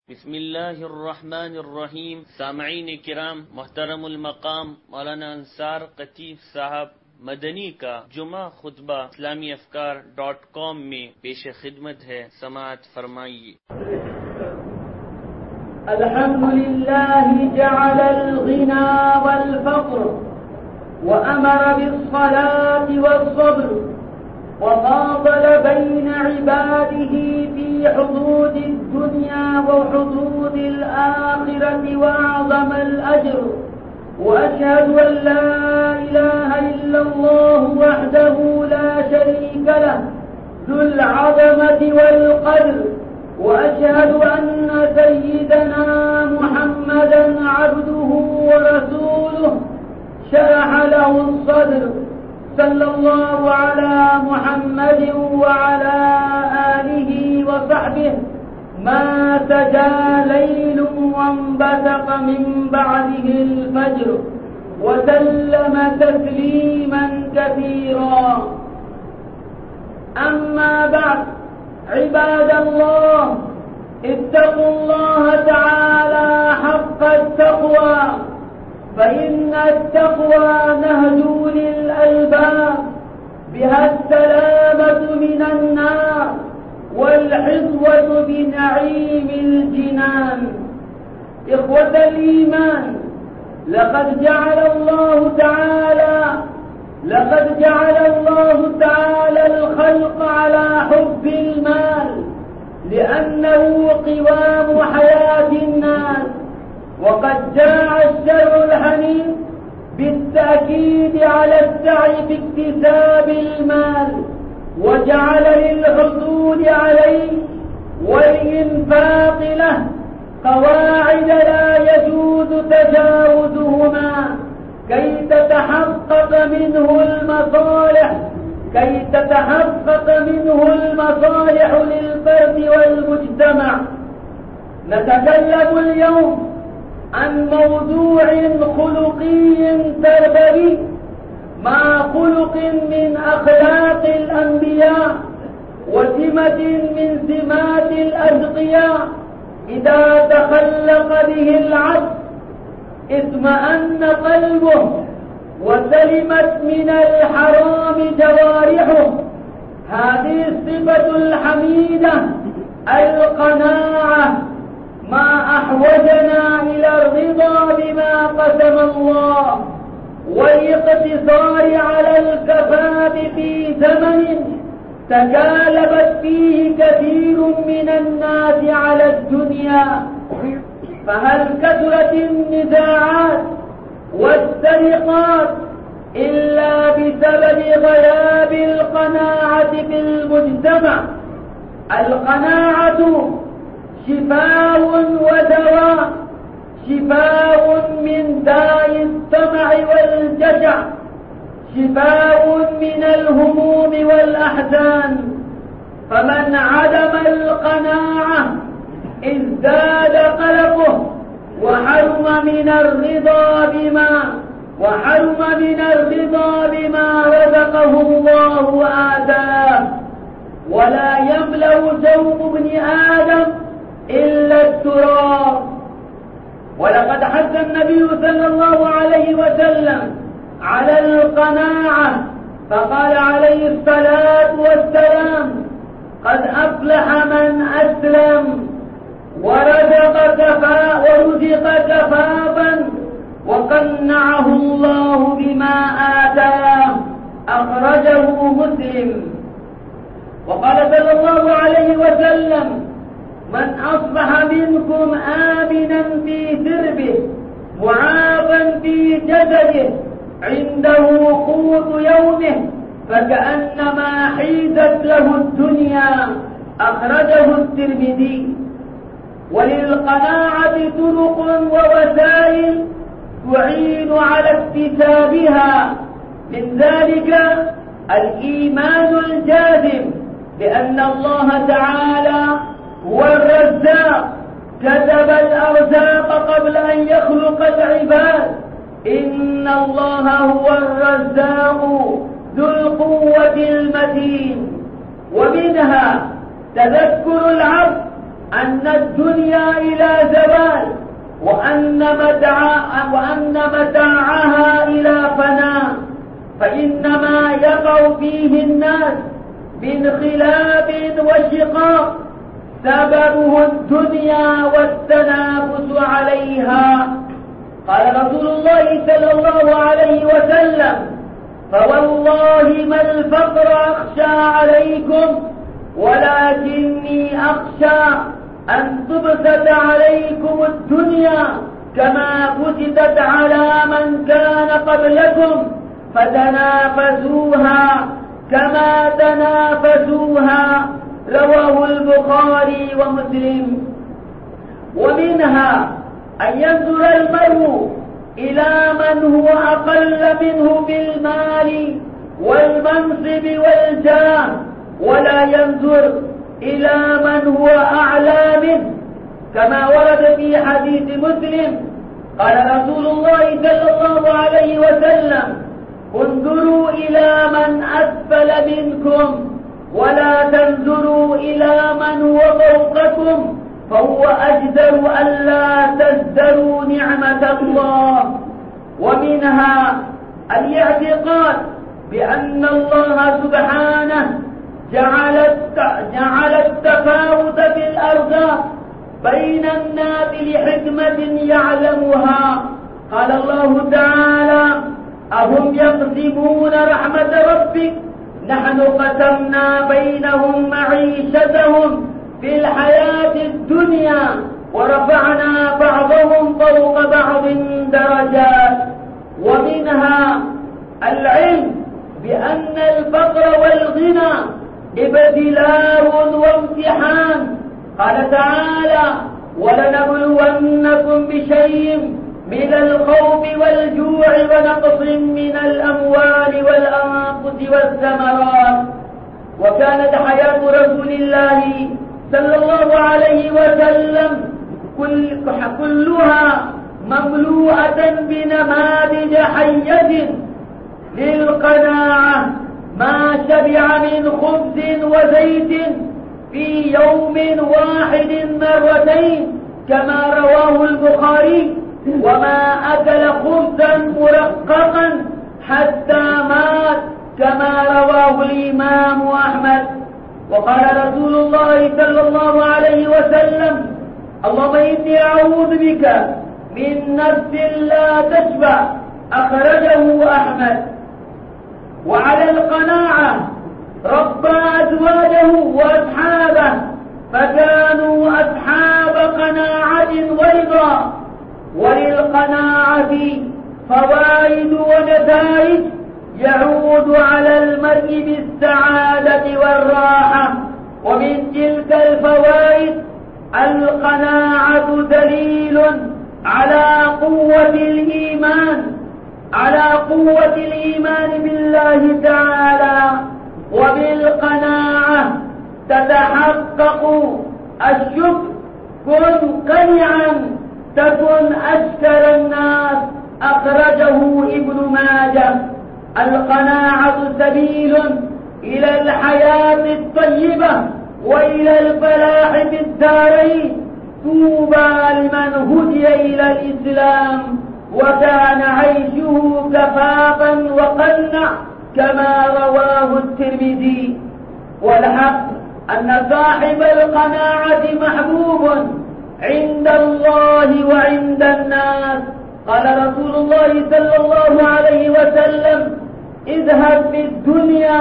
بسم الله الرحمن الرحیم. سامعین کرام، محترم المقام مولانا انصار قطیف صاحب مدنی کا جمعہ خطبہ اسلامی افکار.com میں پیش خدمت ہے، سماعت فرمائیے۔ الحمد لله جعل الغنى والفقر وأمر بالصلاة والصبر وفاضل بين عباده في حدود الدنيا وحدود الآخرة وأعظم الأجر، وأشهد أن لا إله إلا الله وحده لا شريك له ذو العظمة والقدر، وأشهد أن سيدنا محمدا عبده ورسوله شرح له الصدر، صلى الله على محمد وعلى آله وصحبه ما سجى ليل وانبثق من بعده الفجر، وسلم تسليما كثيرا. أما بعد، عباد الله، اتقوا الله تعالى حق التقوى، فإن التقوى نهج للألباب، بها السلامة من النار والحظوة بنعيم الجنان. إخوة الإيمان، لقد جعل الله تعالى الخلق على حب المال، لأنه قوام حياة الناس، وقد جاء الشرع الحنين بالتأكيد على السعي في اكتساب المال، وجعل للحصول عليه والإنفاق له قواعد لا يجوز تجاوزهما كي تتحقق منه المصالح للفرد والمجتمع. نتكلم اليوم عن موضوع خلقي تربوي، مع خلق من أخلاق الأنبياء وسمة من سمات الأتقياء، إذا تخلق به العبد اطمأن قلبه وسلمت من الحرام جوارحه. هذه الصفة الحميدة القناعة ما أحوجنا إلى الرضا بما قسم الله، والاقتصار على الكفاف في زمن تكالبت فيه كثير من الناس على الدنيا. فهل كثرت النزاعات والسرقات إلا بسبب غياب القناعة في المجتمع؟ القناعة شفاء ودواء، شفاء من داء الطمع والجشع، شفاء من الهموم والأحزان. فمن عدم القناعة ازداد قلقه، وحرم من الرضا بما رزقه الله وآتاه. ولا يملأ جوف ابن آدم إلا التراب. ولقد حث النبي صلى الله عليه وسلم على القناعة، فقال عليه الصلاة والسلام: قد أفلح من أسلم ورزق كفافا وقنعه الله بما آتاه. أخرجه مسلم. وقال صلى الله عليه وسلم: من أصبح منكم آمنا في سربه معافا في جسده عنده قوت يومه فكأنما حيزت له الدنيا. أخرجه الترمذي. وللقناعة طرق ووسائل تعين على اكتسابها، من ذلك الإيمان الجازم بأن الله تعالى هو الرزاق، كتب الأرزاق قبل أن يخلق العباد. إن الله هو الرزاق ذو القوة المتين. ومنها تذكر العبد أن الدنيا إلى زوال، وأن متاعها إلى فناء، فإنما يقع فيه الناس من خلاف وشقاق سببه الدنيا والتنافس عليها. قال رسول الله صلى الله عليه وسلم: فوالله ما الفقر أخشى عليكم، ولكني أخشى أن تبسط عليكم الدنيا كما بسطت على من كان قبلكم، فتنافسوها كما تنافسوها. رواه البخاري ومسلم. ومنها أن ينظر المرء إلى من هو أقل منه بالمال والمنصب والجاه، ولا ينظر إلى من هو أعلى منه، كما ورد في حديث مسلم قال رسول الله صلى الله عليه وسلم: انظروا إلى من أسفل منكم، ولا تنظروا إلى من هو فوقكم، فهو أجدر ألا تزدروا نعمة الله. ومنها الاعتقاد بأن الله سبحانه جعل التفاوت في الأرزاق بين الناس لحكمة يعلمها. قال الله تعالى: أهم يقسمون رحمة ربك، نحن قسمنا بينهم معيشتهم في الحياة الدنيا ورفعنا بعضهم فوق بعض درجات. ومنها العلم بأن الفقر والغنى ابتلاء وامتحان. قال تعالى: ولنبلونكم بشيء من الخوف والجوع ونقص من الأموال والأنفس والثمرات. وكانت حياة رسول الله صلى الله عليه وسلم كلها مملوءة بنماذج حية للقناعة، ما شبع من خبز وزيت في يوم واحد مرتين كما رواه البخاري، وما أكل خبزا مرققا حتى مات كما رواه الإمام أحمد. وقال رسول الله صلى الله عليه وسلم: اللهم إني أعوذ بك من نفس لا تشبع. أخرجه أحمد. وعلى القناعة ربى أزواجه وأصحابه، فكانوا أصحاب قناعة ورضا. وللقناعة فوائد ونتائج يعود على المرء بالسعادة والراحة. ومن تلك الفوائد: القناعة دليل على قوة الإيمان بالله تعالى، وبالقناعة تتحقق الشكر. كن قنعا تكن أشكر الناس. أخرجه ابن ماجه. القناعة سبيل إلى الحياة الطيبة وإلى الفلاح في الدارين. طوبى لمن هدي إلى الإسلام وكان عيشه كفافا وقنع، كما رواه الترمذي. والحق أن صاحب القناعة محبوب عند الله وعند الناس. قال رسول الله صلى الله عليه وسلم: اذهب في الدنيا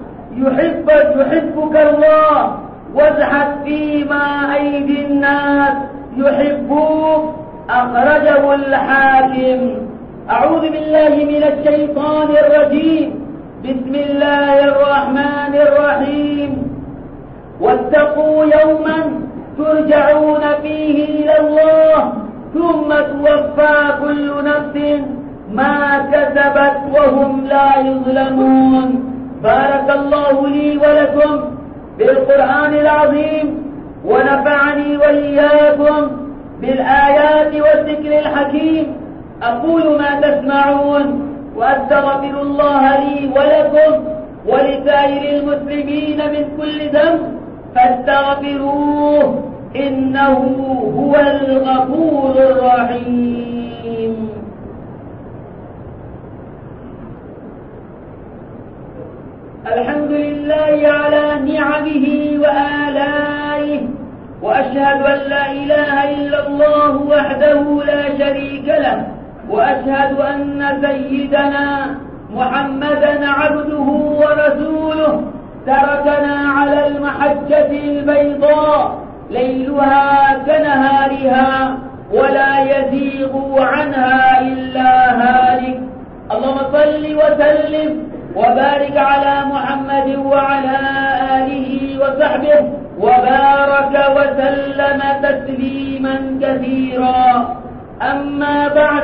يحبك الله، وازهد فيما أيدي الناس يحبوك. أخرجه الحاكم. أعوذ بالله من الشيطان الرجيم. بسم الله الرحمن الرحيم. واتقوا يوما ترجعون فيه إلى الله ثم توفى كل نفس ما كسبت وهم لا يظلمون. بارك الله لي ولكم بالقرآن العظيم، ونفعني وإياكم بالآيات والذكر الحكيم. أقول ما تسمعون، وأستغفر الله لي ولكم ولسائر المسلمين من كل ذنب، فاستغفروه إنه هو الغفور الرحيم. الحمد لله على نعمه وآلائه، وأشهد أن لا إله إلا الله وحده لا شريك له، وأشهد أن سيدنا محمدا عبده ورسوله تركنا على المحجة البيضاء ليلها كنهارها ولا يزيغ عنها إلا هالك. اللهم صل وسلم وبارك على محمد وعلى آله وصحبه وبارك وسلم تسليما كثيرا. أما بعد،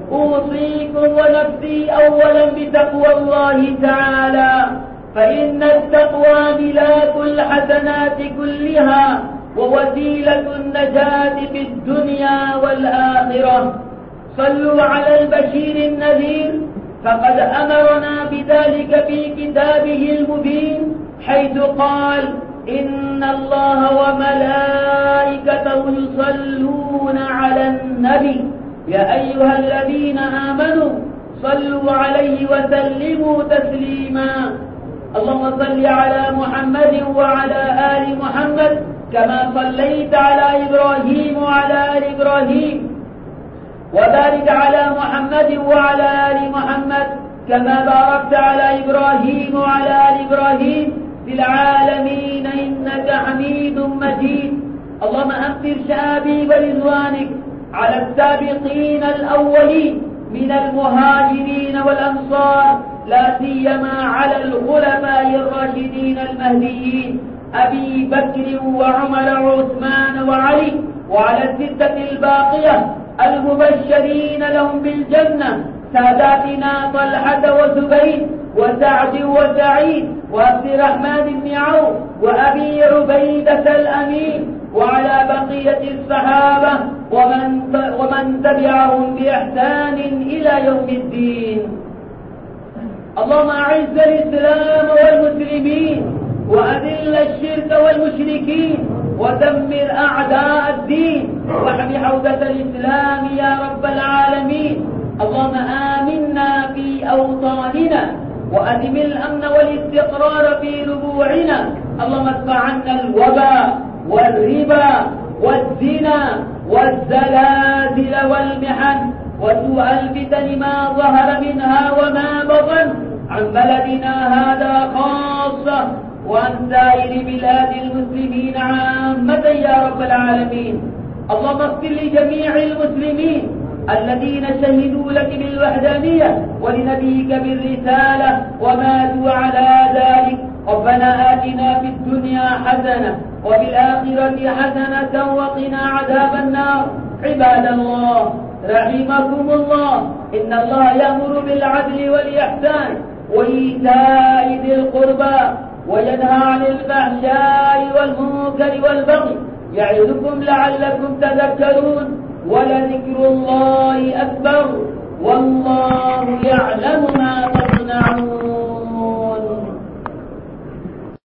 أوصيكم ونفسي أولا بتقوى الله تعالى، فإن التقوى ملاك الحسنات كلها ووسيلة النجاة في الدنيا والآخرة. صلوا على البشير النذير، فقد أمرنا بذلك في كتابه المبين، حيث قال: إن الله وملائكته يصلون على النبي يا أيها الذين آمنوا صلوا عليه وسلموا تسليما. اللهم صل على محمد وعلى آل محمد كما صليت على إبراهيم وعلى آل إبراهيم، وبارك على محمد وعلى آل محمد كما باركت على إبراهيم وعلى آل إبراهيم في العالمين إنك حميد مجيد. اللهم أمطر شآبيب رضوانك على السابقين الأولين من المهاجرين والأنصار، لا سيما على الخلفاء الراشدين المهديين أبي بكر وعمر وعثمان وعلي، وعلى الستة الباقية المبشرين لهم بالجنة، ساداتنا طلحة وزبير وسعد وسعيد وعبد الرحمن بن عوف وأبي عبيدة الأمين، وعلى بقية الصحابة ومن تبعهم بإحسان إلى يوم الدين. اللهم أعز الإسلام والمسلمين، وأذل الشرك والمشركين، ودمر أعداء الدين، واحمِ حوزة الإسلام يا رب العالمين. اللهم آمنا في أوطاننا، وأدم الأمن والاستقرار في ربوعنا. اللهم ادفع عنا الوباء والربا والزنا والزلازل والمحن وسوء الفتن ما ظهر منها وما بطن عن بلدنا هذا خاصة، وعن سائر بلاد المسلمين عامة يا رب العالمين. اللهم اغفر لجميع المسلمين الذين شهدوا لك بالوحدانية ولنبيك بالرسالة وماتوا على ذلك. ربنا آتنا في الدنيا حسنة وفي الآخرة حسنة وقنا عذاب النار. عباد الله رحمكم الله، إن الله يأمر بالعدل والإحسان وإيتاء ذي القربى وينهى عن الفحشاء والمنكر والبغي، يعظكم لعلكم تذكرون. ولذكر الله أكبر، والله يعلم ما تصنعون.